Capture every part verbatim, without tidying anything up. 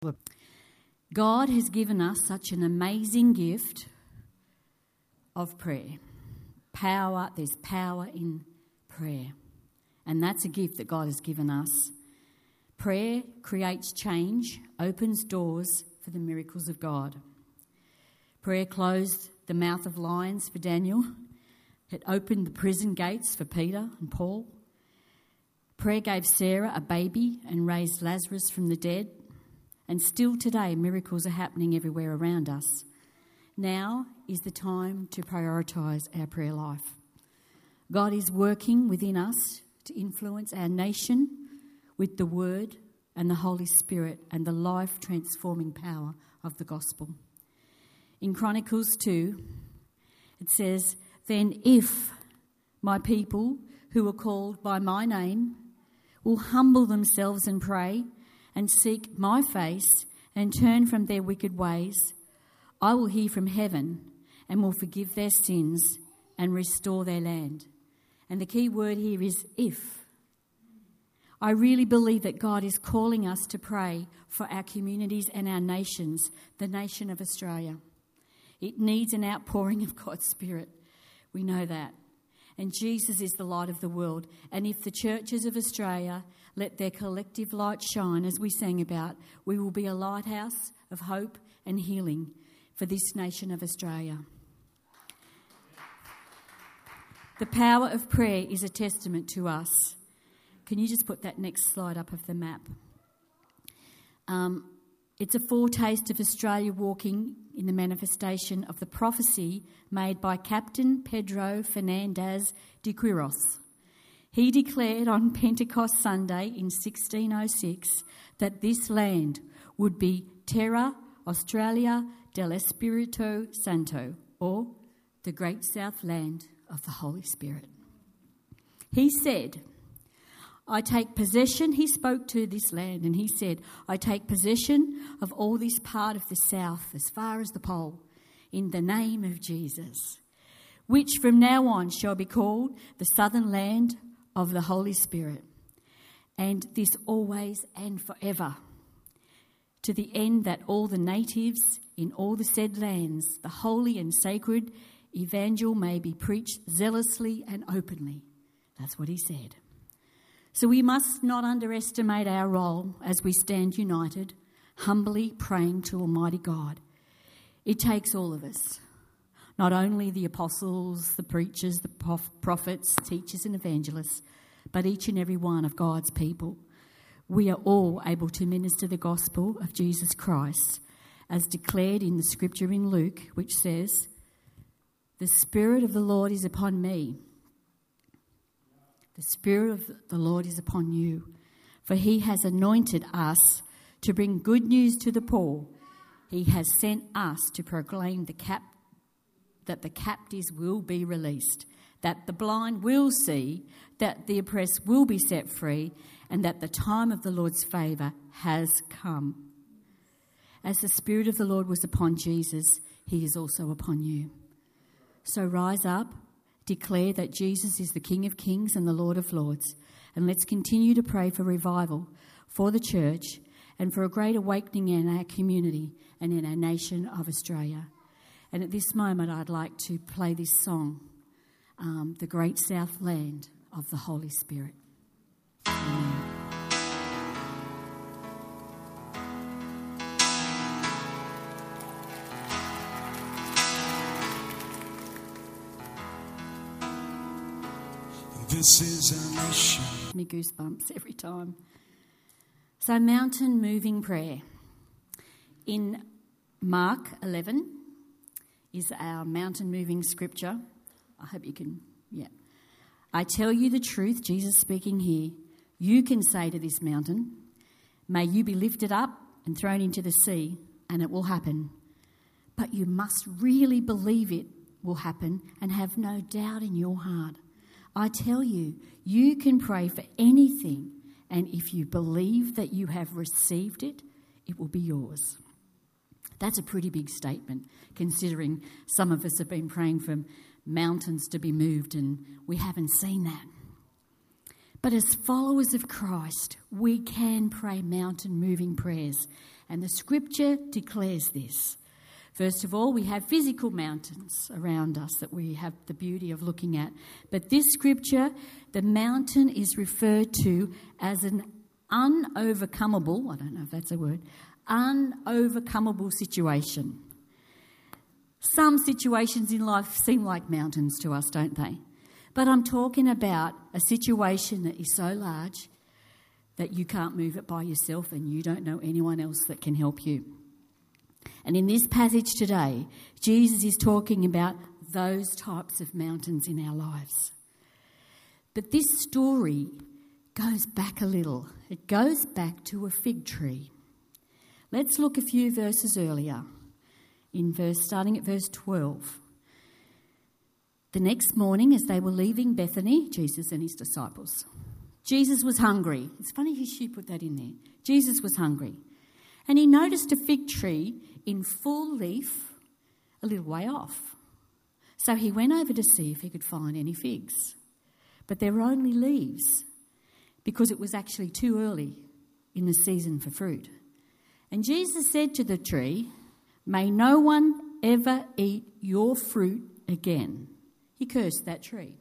God has given us such an amazing gift of prayer. Power, there's power in prayer. And that's a gift that God has given us. Prayer creates change, opens doors for the miracles of God. Prayer closed the mouth of lions for Daniel. It opened the prison gates for Peter and Paul. Prayer gave Sarah a baby and raised Lazarus from the dead. And still today, miracles are happening everywhere around us. Now is the time to prioritise our prayer life. God is working within us to influence our nation with the Word and the Holy Spirit and the life-transforming power of the gospel. In Chronicles two, it says, "Then if my people who are called by my name will humble themselves and pray and seek my face and turn from their wicked ways, I will hear from heaven and will forgive their sins and restore their land." And the key word here is if. I really believe that God is calling us to pray for our communities and our nations, the nation of Australia. It needs an outpouring of God's Spirit. We know that. And Jesus is the light of the world. And if the churches of Australia let their collective light shine, as we sang about, we will be a lighthouse of hope and healing for this nation of Australia. The power of prayer is a testament to us. Can you just put that next slide up of the map? Um, it's a foretaste of Australia walking in the manifestation of the prophecy made by Captain Pedro Fernandez de Quiros. He declared on Pentecost Sunday in sixteen oh six that this land would be Terra Australia del Espirito Santo, or the Great South Land of the Holy Spirit. He said, I take possession, he spoke to this land, and he said, I take possession of all this part of the south as far as the pole, in the name of Jesus, which from now on shall be called the southern land of the Holy Spirit, and this always and forever, to the end that all the natives in all the said lands, the holy and sacred evangel may be preached zealously and openly. That's what he said. So we must not underestimate our role as we stand united, humbly praying to Almighty God. It takes all of us, not only the apostles, the preachers, the prophets, teachers and evangelists, but each and every one of God's people. We are all able to minister the gospel of Jesus Christ, as declared in the scripture in Luke, which says, the Spirit of the Lord is upon me. The Spirit of the Lord is upon you, for he has anointed us to bring good news to the poor. He has sent us to proclaim the cap- that the captives will be released, that the blind will see, that the oppressed will be set free, and that the time of the Lord's favour has come. As the Spirit of the Lord was upon Jesus, he is also upon you. So rise up, declare that Jesus is the King of Kings and the Lord of Lords, and let's continue to pray for revival for the church and for a great awakening in our community and in our nation of Australia. And at this moment, I'd like to play this song, um, The Great South Land of the Holy Spirit. Amen. This is our nation. Me goosebumps every time. So, mountain moving prayer. In Mark eleven is our mountain moving scripture. I hope you can, yeah. I tell you the truth, Jesus speaking here, you can say to this mountain, may you be lifted up and thrown into the sea, and it will happen. But you must really believe it will happen and have no doubt in your heart. I tell you, you can pray for anything, and if you believe that you have received it, it will be yours. That's a pretty big statement, considering some of us have been praying for mountains to be moved and we haven't seen that. But as followers of Christ, we can pray mountain-moving prayers. And the scripture declares this. First of all, we have physical mountains around us that we have the beauty of looking at. But this scripture, the mountain is referred to as an unovercomable, I don't know if that's a word, unovercomable situation. Some situations in life seem like mountains to us, don't they? But I'm talking about a situation that is so large that you can't move it by yourself and you don't know anyone else that can help you. And in this passage today, Jesus is talking about those types of mountains in our lives. But this story goes back a little. It goes back to a fig tree. Let's look a few verses earlier, in verse starting at verse twelve. The next morning, as they were leaving Bethany, Jesus and his disciples, Jesus was hungry. It's funny how she put that in there. Jesus was hungry. And he noticed a fig tree in full leaf a little way off. So he went over to see if he could find any figs. But there were only leaves because it was actually too early in the season for fruit. And Jesus said to the tree, "May no one ever eat your fruit again." He cursed that tree.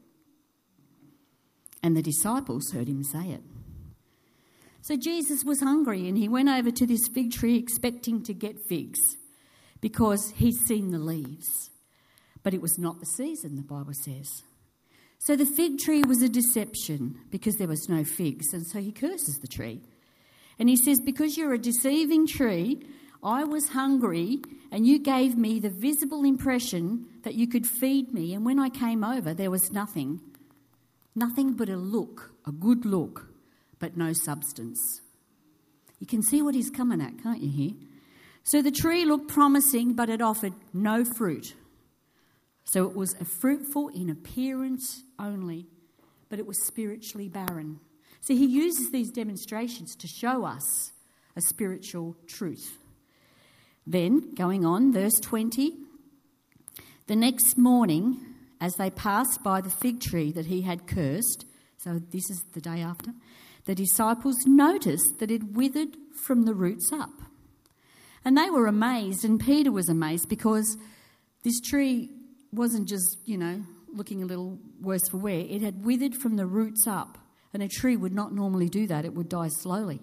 And the disciples heard him say it. So Jesus was hungry and he went over to this fig tree expecting to get figs because he'd seen the leaves. But it was not the season, the Bible says. So the fig tree was a deception because there was no figs, and so he curses the tree. And he says, "Because you're a deceiving tree, I was hungry and you gave me the visible impression that you could feed me, and when I came over there was nothing. Nothing but a look, a good look, but no substance." You can see what he's coming at, can't you here? So the tree looked promising, but it offered no fruit. So it was a fruitful in appearance only, but it was spiritually barren. See, he uses these demonstrations to show us a spiritual truth. Then, going on, verse twenty, the next morning, as they passed by the fig tree that he had cursed, so this is the day after, the disciples noticed that it withered from the roots up. And they were amazed, and Peter was amazed because this tree wasn't just, you know, looking a little worse for wear. It had withered from the roots up, and a tree would not normally do that. It would die slowly.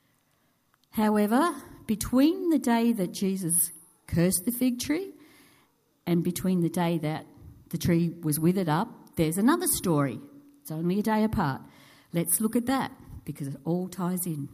However, between the day that Jesus cursed the fig tree and between the day that the tree was withered up, there's another story. It's only a day apart. Let's look at that because it all ties in.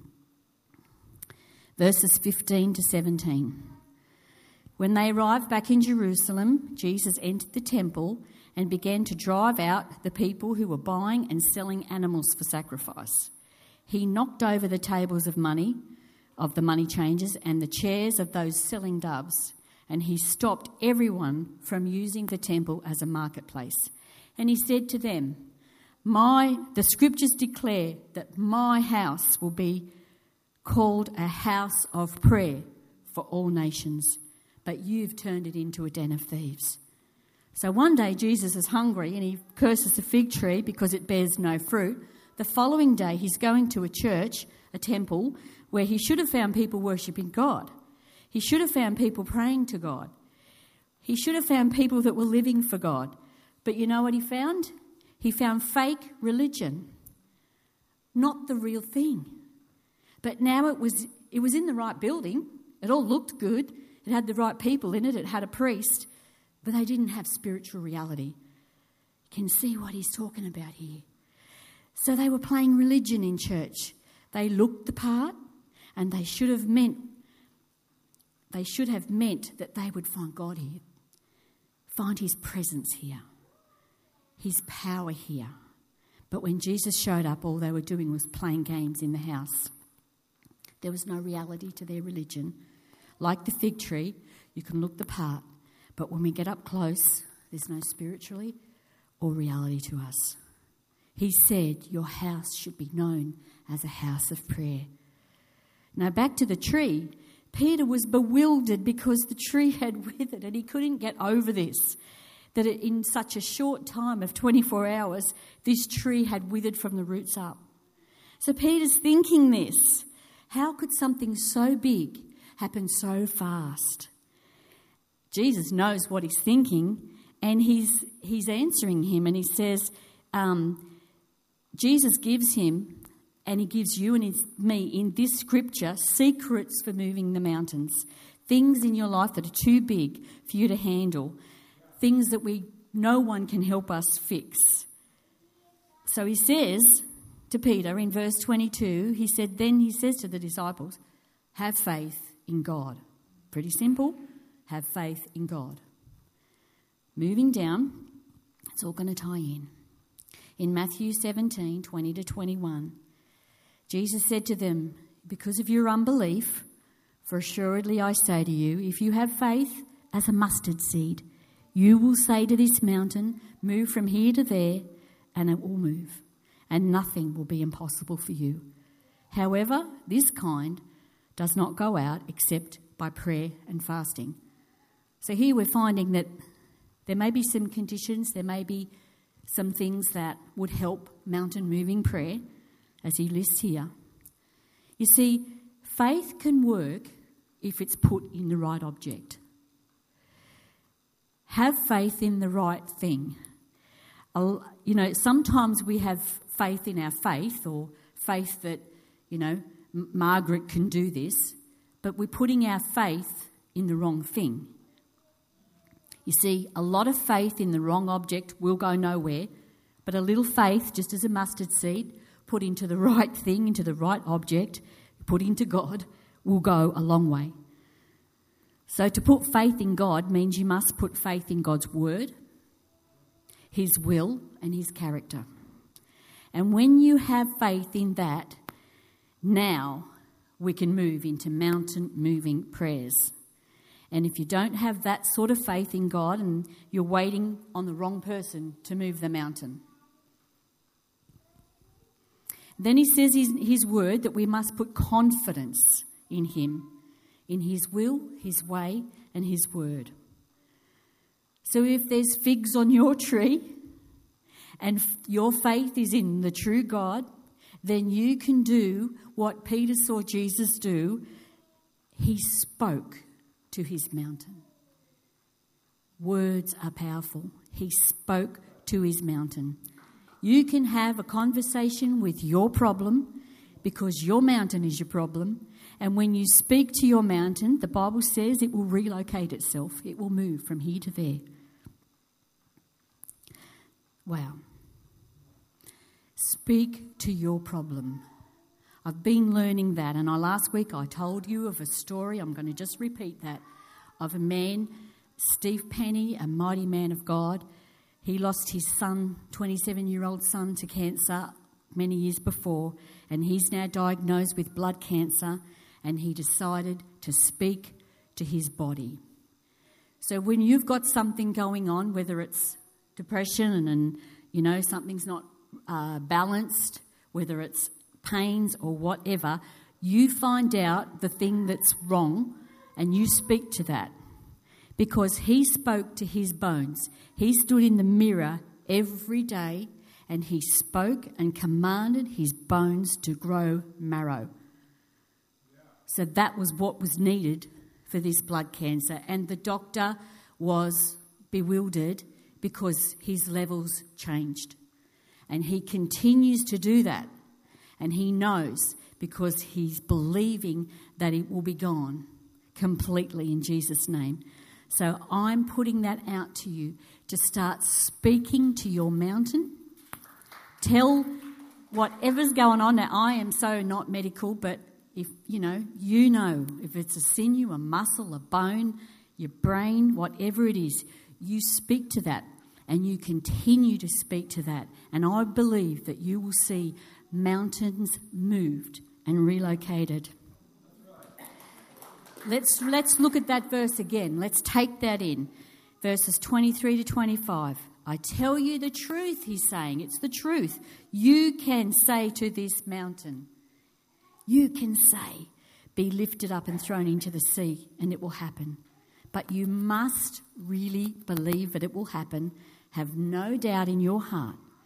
Verses fifteen to seventeen. When they arrived back in Jerusalem, Jesus entered the temple and began to drive out the people who were buying and selling animals for sacrifice. He knocked over the tables of money, of the money changers, and the chairs of those selling doves, and he stopped everyone from using the temple as a marketplace. And he said to them, "My, the scriptures declare that my house will be called a house of prayer for all nations, but you've turned it into a den of thieves." So one day Jesus is hungry and he curses the fig tree because it bears no fruit. The following day he's going to a church, a temple, where he should have found people worshipping God. He should have found people praying to God. He should have found people that were living for God. But you know what he found? He found fake religion, not the real thing. But now it was it was in the right building. It all looked good. It had the right people in it. It had a priest. But they didn't have spiritual reality. You can see what he's talking about here. So they were playing religion in church. They looked the part, and they should have meant they should have meant that they would find God here, find his presence here, his power here. But when Jesus showed up, all they were doing was playing games in the house. There was no reality to their religion. Like the fig tree, you can look the part, but when we get up close, there's no spiritually or reality to us. He said, "Your house should be known as a house of prayer." Now back to the tree. Peter was bewildered because the tree had withered and he couldn't get over this, that in such a short time of twenty-four hours, this tree had withered from the roots up. So Peter's thinking this. How could something so big happen so fast? Jesus knows what he's thinking, and he's he's answering him, and he says, um, Jesus gives him, and he gives you and his, me in this scripture, secrets for moving the mountains, things in your life that are too big for you to handle, things that we no one can help us fix. So he says to Peter in verse twenty-two, he said, then he says to the disciples, have faith in God. Pretty simple. Have faith in God. Moving down, it's all going to tie in. In Matthew seventeen, twenty to twenty-one, Jesus said to them, because of your unbelief, for assuredly I say to you, if you have faith as a mustard seed, you will say to this mountain, move from here to there, and it will move, and nothing will be impossible for you. However, this kind does not go out except by prayer and fasting. So here we're finding that there may be some conditions, there may be some things that would help mountain moving prayer, as he lists here. You see, faith can work if it's put in the right object. Have faith in the right thing. You know, sometimes we have faith in our faith, or faith that, you know, M- Margaret can do this, but we're putting our faith in the wrong thing. You see, a lot of faith in the wrong object will go nowhere, but a little faith, just as a mustard seed, put into the right thing, into the right object, put into God, will go a long way. So to put faith in God means you must put faith in God's word, his will, and his character. And when you have faith in that, now we can move into mountain moving prayers. And if you don't have that sort of faith in God, and you're waiting on the wrong person to move the mountain. Then he says in his word that we must put confidence in him, in his will, his way, and his word. So if there's figs on your tree and your faith is in the true God, then you can do what Peter saw Jesus do. He spoke to his mountain. Words are powerful. He spoke to his mountain. You can have a conversation with your problem because your mountain is your problem. And when you speak to your mountain, the Bible says it will relocate itself. It will move from here to there. Wow. Speak to your problem. I've been learning that, and I, last week I told you of a story, I'm going to just repeat that, of a man, Steve Penny, a mighty man of God. He lost his son, twenty-seven-year-old son, to cancer many years before, and he's now diagnosed with blood cancer, and he decided to speak to his body. So when you've got something going on, whether it's depression and, and you know, something's not uh, balanced, whether it's pains or whatever, you find out the thing that's wrong and you speak to that. Because he spoke to his bones. He stood in the mirror every day and he spoke and commanded his bones to grow marrow. So that was what was needed for this blood cancer. And the doctor was bewildered because his levels changed. And he continues to do that. And he knows because he's believing that it will be gone completely in Jesus' name. So I'm putting that out to you to start speaking to your mountain. Tell whatever's going on. Now, I am so not medical, but if, you know, you know, if it's a sinew, a muscle, a bone, your brain, whatever it is, you speak to that and you continue to speak to that. And I believe that you will see mountains moved and relocated. Let's let's look at that verse again. Let's take that in. Verses twenty-three to twenty-five. I tell you the truth, he's saying. It's the truth. You can say to this mountain, you can say, be lifted up and thrown into the sea, and it will happen. But you must really believe that it will happen. Have no doubt in your heart.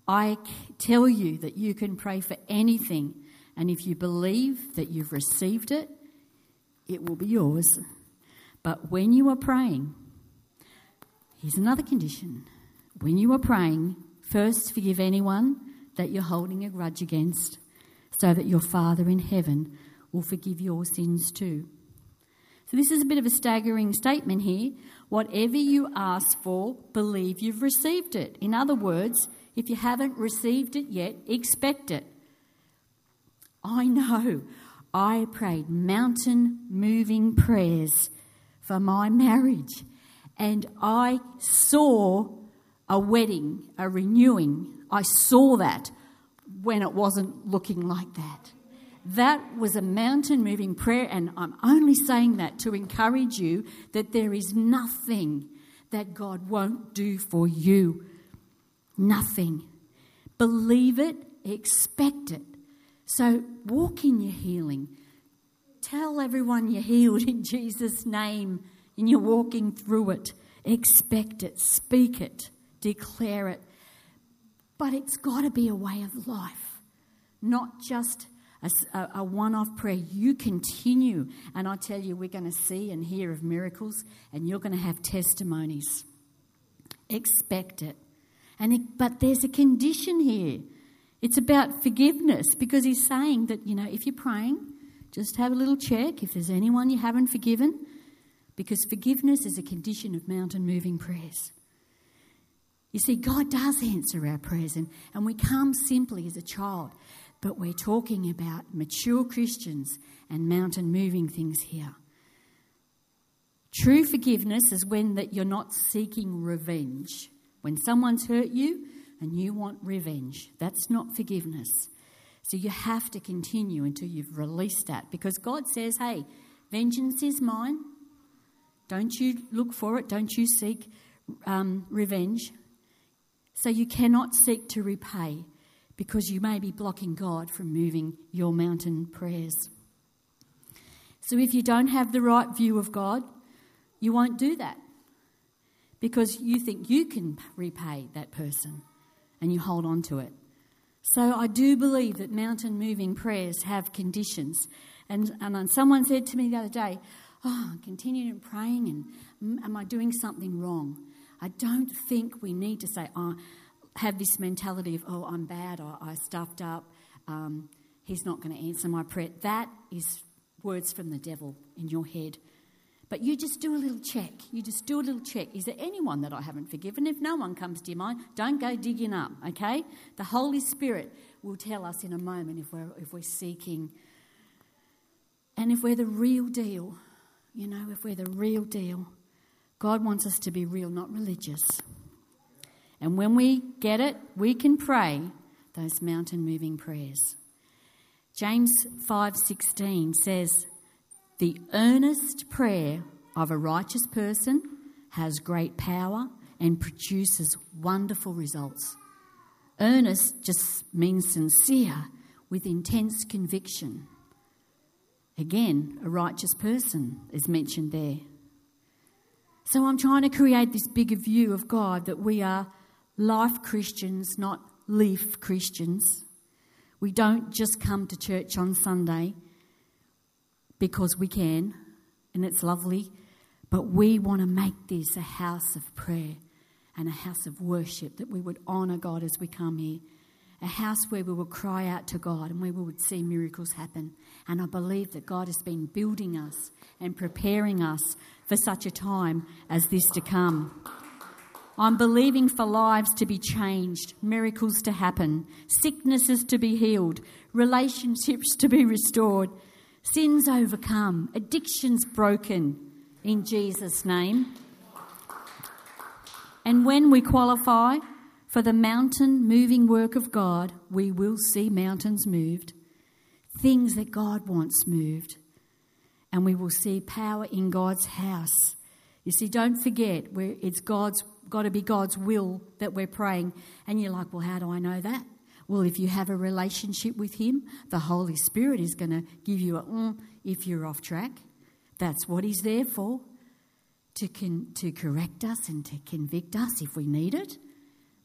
I tell you that you can pray for anything, and if you believe that you've received it, it will be yours. But when you are praying, here's another condition. When you are praying, first forgive anyone that you're holding a grudge against, so that your Father in heaven will forgive your sins too. So this is a bit of a staggering statement here. Whatever you ask for, believe you've received it. In other words, if you haven't received it yet, expect it. I know I prayed mountain-moving prayers for my marriage, and I saw a wedding, a renewing. I saw that when it wasn't looking like that. That was a mountain-moving prayer, and I'm only saying that to encourage you that there is nothing that God won't do for you. Nothing. Believe it, expect it. So walk in your healing. Tell everyone you're healed in Jesus' name and you're walking through it. Expect it, speak it, declare it. But it's got to be a way of life, not just a, a, a one-off prayer. You continue, and I tell you, we're going to see and hear of miracles, and you're going to have testimonies. Expect it. And it, but there's a condition here. It's about forgiveness, because he's saying that, you know, if you're praying, just have a little check if there's anyone you haven't forgiven, because forgiveness is a condition of mountain-moving prayers. You see, God does answer our prayers, and, and we come simply as a child, but we're talking about mature Christians and mountain-moving things here. True forgiveness is when that you're not seeking revenge. When someone's hurt you and you want revenge, that's not forgiveness. So you have to continue until you've released that, because God says, hey, vengeance is mine. Don't you look for it. Don't you seek um, revenge. So you cannot seek to repay, because you may be blocking God from moving your mountain prayers. So if you don't have the right view of God, you won't do that, because you think you can repay that person and you hold on to it. So I do believe that mountain-moving prayers have conditions. And, and someone said to me the other day, oh, I continued praying, and am I doing something wrong? I don't think we need to say, oh, have this mentality of, oh, I'm bad, or I stuffed up, um, he's not going to answer my prayer. That is words from the devil in your head. But you just do a little check. You just do a little check. Is there anyone that I haven't forgiven? If no one comes to your mind, don't go digging up, okay? The Holy Spirit will tell us in a moment if we're, if we're seeking. And if we're the real deal, you know, if we're the real deal, God wants us to be real, not religious. And when we get it, we can pray those mountain-moving prayers. James five sixteen says, the earnest prayer of a righteous person has great power and produces wonderful results. Earnest just means sincere, with intense conviction. Again, a righteous person is mentioned there. So I'm trying to create this bigger view of God, that we are life Christians, not leaf Christians. We don't just come to church on Sunday because we can, and it's lovely, but we want to make this a house of prayer and a house of worship, that we would honour God as we come here, a house where we will cry out to God and where we would see miracles happen. And I believe that God has been building us and preparing us for such a time as this to come. I'm believing for lives to be changed, miracles to happen, sicknesses to be healed, relationships to be restored, sins overcome, addictions broken in Jesus' name. And when we qualify for the mountain-moving work of God, we will see mountains moved, things that God wants moved, and we will see power in God's house. You see, don't forget, we're, it's God's got to be God's will that we're praying. And you're like, well, how do I know that? Well, if you have a relationship with him, the Holy Spirit is going to give you a mm, if you're off track. That's what he's there for, to con- to correct us and to convict us if we need it.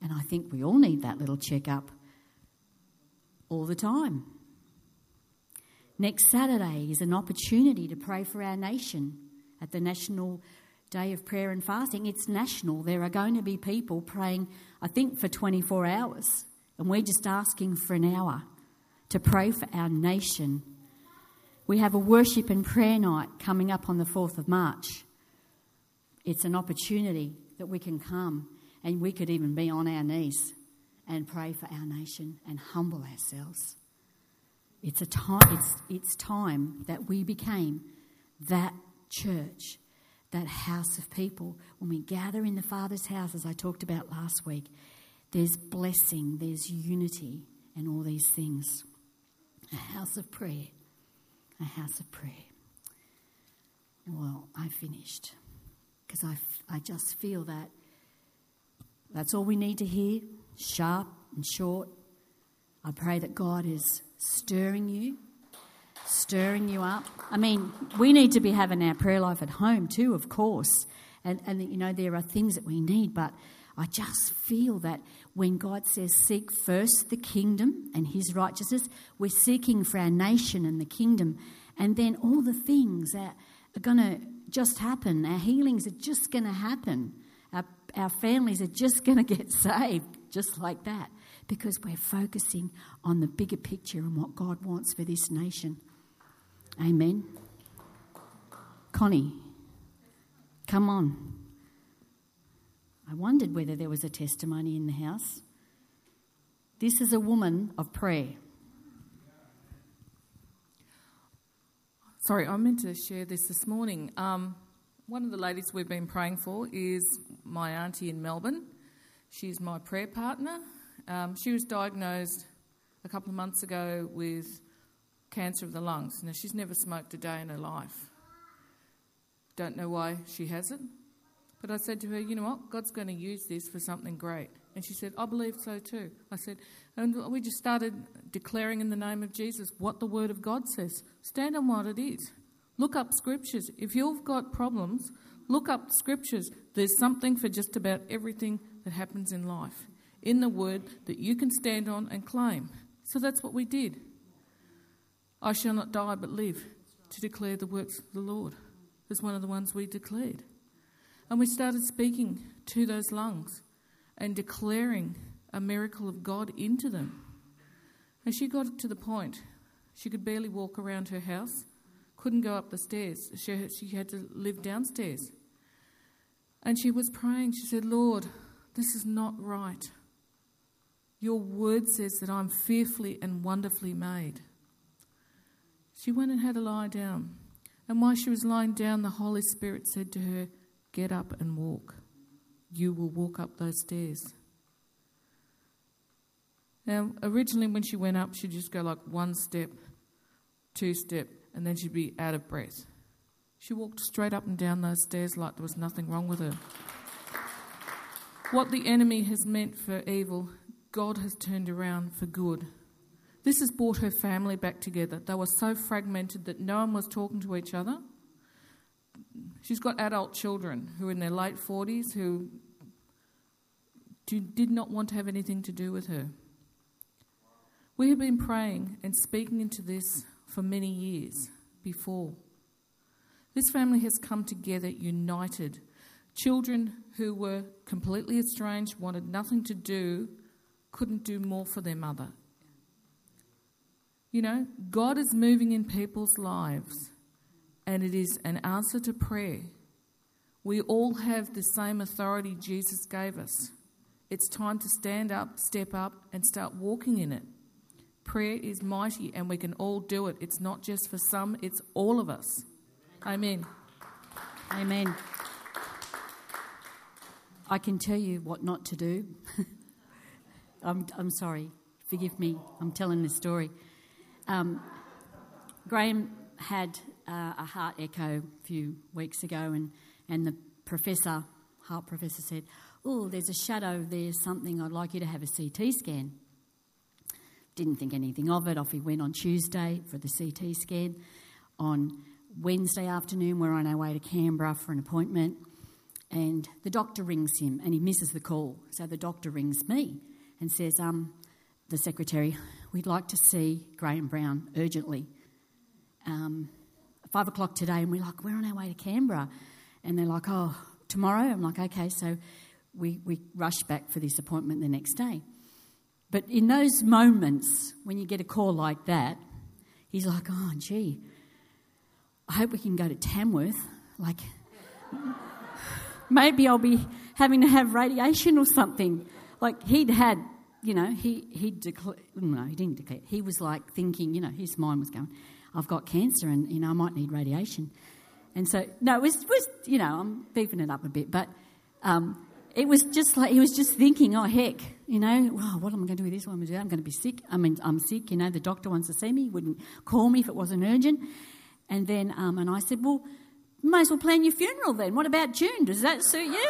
And I think we all need that little check-up all the time. Next Saturday is an opportunity to pray for our nation at the National Day of Prayer and Fasting. It's national. There are going to be people praying, I think, for twenty-four hours. And we're just asking for an hour to pray for our nation. We have a worship and prayer night coming up on the fourth of March. It's an opportunity that we can come and we could even be on our knees and pray for our nation and humble ourselves. It's a time. It's it's time that we became that church, that house of people. When we gather in the Father's house, as I talked about last week, there's blessing, there's unity, and all these things. A house of prayer, a house of prayer. Well, I finished because I, I just feel that that's all we need to hear, sharp and short. I pray that God is stirring you, stirring you up. I mean, we need to be having our prayer life at home too, of course. And, and you know, there are things that we need, but I just feel that when God says seek first the kingdom and his righteousness, we're seeking for our nation and the kingdom. And then all the things that are going to just happen. Our healings are just going to happen. Our, our families are just going to get saved just like that because we're focusing on the bigger picture and what God wants for this nation. Amen. Connie, come on. I wondered whether there was a testimony in the house. This is a woman of prayer. Sorry, I meant to share this this morning. Um, one of the ladies we've been praying for is my auntie in Melbourne. She's my prayer partner. Um, she was diagnosed a couple of months ago with cancer of the lungs. Now, she's never smoked a day in her life. Don't know why she hasn't. But I said to her, you know what, God's going to use this for something great. And she said, I believe so too. I said, and we just started declaring in the name of Jesus what the Word of God says. Stand on what it is. Look up scriptures. If you've got problems, look up scriptures. There's something for just about everything that happens in life in the Word that you can stand on and claim. So that's what we did. I shall not die but live to declare the works of the Lord. Is one of the ones we declared. And we started speaking to those lungs and declaring a miracle of God into them. And she got to the point she could barely walk around her house, couldn't go up the stairs. She, she had to live downstairs. And she was praying. She said, Lord, this is not right. Your word says that I'm fearfully and wonderfully made. She went and had a lie down. And while she was lying down, the Holy Spirit said to her, get up and walk. You will walk up those stairs. Now, originally when she went up, she'd just go like one step, two step, and then she'd be out of breath. She walked straight up and down those stairs like there was nothing wrong with her. What the enemy has meant for evil, God has turned around for good. This has brought her family back together. They were so fragmented that no one was talking to each other. She's got adult children who are in their late forties who did not want to have anything to do with her. We have been praying and speaking into this for many years before. This family has come together united. Children who were completely estranged, wanted nothing to do, couldn't do more for their mother. You know, God is moving in people's lives, and it is an answer to prayer. We all have the same authority Jesus gave us. It's time to stand up, step up, and start walking in it. Prayer is mighty, and we can all do it. It's not just for some, it's all of us. Amen. Amen. I can tell you what not to do. I'm, I'm sorry. Forgive me. I'm telling this story. Um, Graham had uh, a heart echo a few weeks ago, and, and the professor, heart professor, said, oh, there's a shadow there, something, I'd like you to have a C T scan. Didn't think anything of it. Off he went on Tuesday for the C T scan. On Wednesday afternoon, we're on our way to Canberra for an appointment, And the doctor rings him and he misses the call. So the doctor rings me and says, um, the secretary, we'd like to see Graham Brown urgently. Um, five o'clock today. And we're like, we're on our way to Canberra. And they're like, oh, tomorrow? I'm like, okay. So we, we rush back for this appointment the next day. But in those moments when you get a call like that, he's like, oh, gee, I hope we can go to Tamworth. Like... Maybe I'll be having to have radiation or something. Like he'd had, you know, he he declared, no, he didn't declare. He was like thinking, you know, his mind was going, I've got cancer and, you know, I might need radiation. And so, no, it was, was you know, I'm beefing it up a bit, but um, it was just like, he was just thinking, oh, heck, you know, well, what am I going to do with this? What am I going to do? I'm going to be sick. I mean, I'm sick, you know, the doctor wants to see me. He wouldn't call me if it wasn't urgent. And then, um, and I said, well, might as well plan your funeral then. What about June? Does that suit you?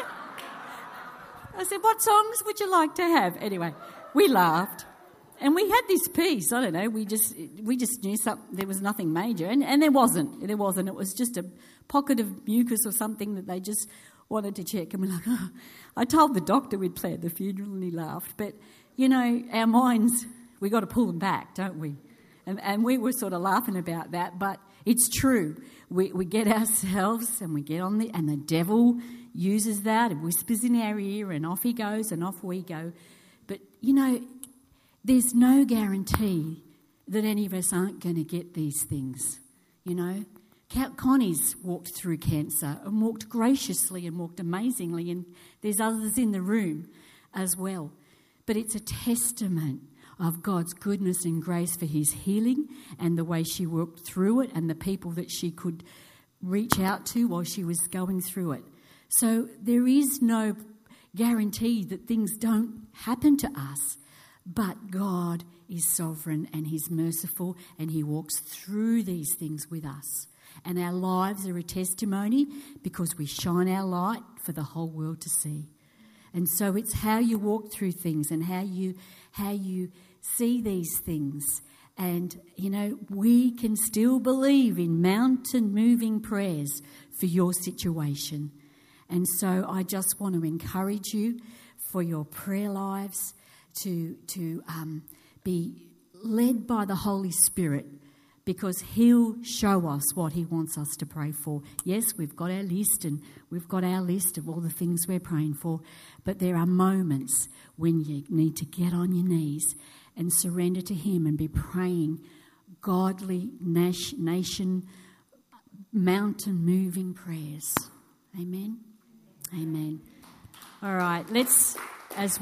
I said, what songs would you like to have? Anyway, we laughed. And we had this piece, I don't know, we just we just knew some, there was nothing major. And, and there wasn't. There wasn't. It was just a pocket of mucus or something that they just wanted to check. And we're like, oh. I told the doctor we'd plan the funeral and he laughed. But, you know, our minds, we got to pull them back, don't we? And, and we were sort of laughing about that, but it's true. We we get ourselves and we get on the... And the devil uses that and whispers in our ear and off he goes and off we go. But, you know, there's no guarantee that any of us aren't going to get these things, you know. Connie's walked through cancer and walked graciously and walked amazingly, and there's others in the room as well. But it's a testament of God's goodness and grace for his healing and the way she walked through it and the people that she could reach out to while she was going through it. So there is no guarantee that things don't happen to us, but God is sovereign and he's merciful and he walks through these things with us. And our lives are a testimony because we shine our light for the whole world to see. And so it's how you walk through things and how you how you see these things. And, you know, we can still believe in mountain-moving prayers for your situation. And so I just want to encourage you for your prayer lives to, to um, be led by the Holy Spirit, because he'll show us what he wants us to pray for. Yes, we've got our list and we've got our list of all the things we're praying for, but there are moments when you need to get on your knees and surrender to him and be praying godly, nation, mountain-moving prayers. Amen? Amen. All right, let's, as